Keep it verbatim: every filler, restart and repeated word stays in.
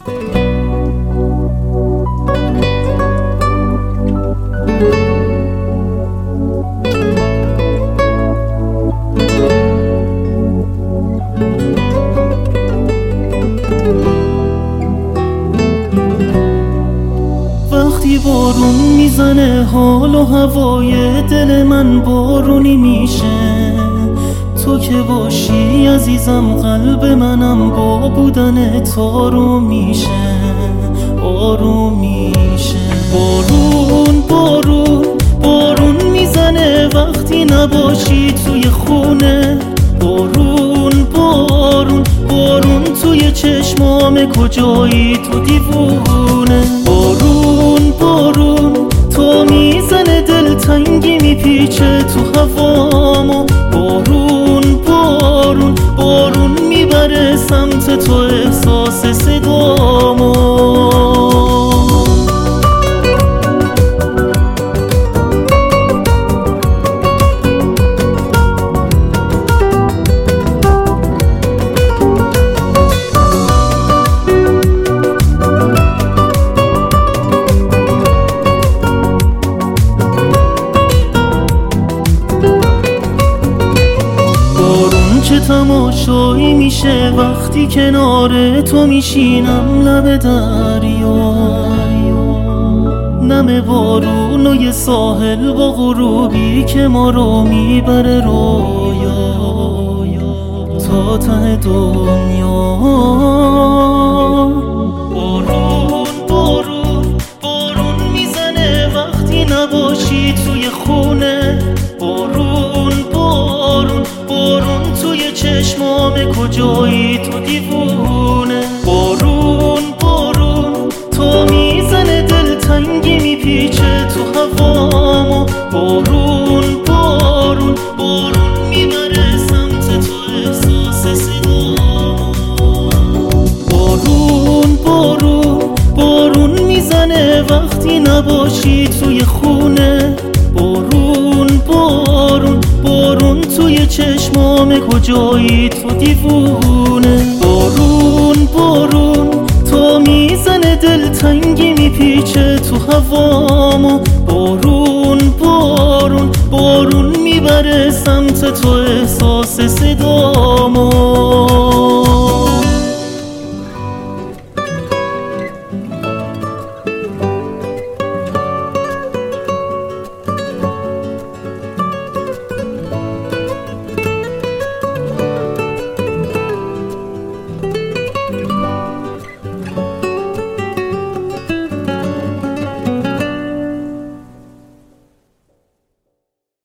وقتی بارون میزنه حال و هوای دل من بارونی میشه، تو که باشی عزیزم قلب منم با بودن تارو میشه، آروم میشه. بارون بارون بارون میزنه وقتی نباشی توی خونه، بارون بارون بارون توی چشمام کجایی تو دیوونه. بارون بارون تو میزنه دلتنگی میپیچه تو هوامو، بارون بارون بارون میبره سمت تو احساس صدامو. چه تماشایی میشه وقتی کنار تو میشینم لب دریا، نم بارون و یه ساحل با غروبی که ما رو میبره رویا تا ته دنیا. بارون بارون بارون میزنه وقتی نباشی توی خونه، بارون بارون بارون توی چشمام کجایی تو دیوونه. بارون بارون تو میزنه دلتنگی میپیچه تو هوامو، بارون بارون بارون میبره سمت تو احساس صدامو. بارون بارون بارون میزنه وقتی نباشی توی خونه، بارون بارون بارون توی چشمام کجایی تو دیوونه. بارون بارون تو میزنه دلتنگی میپیچه تو هوامو،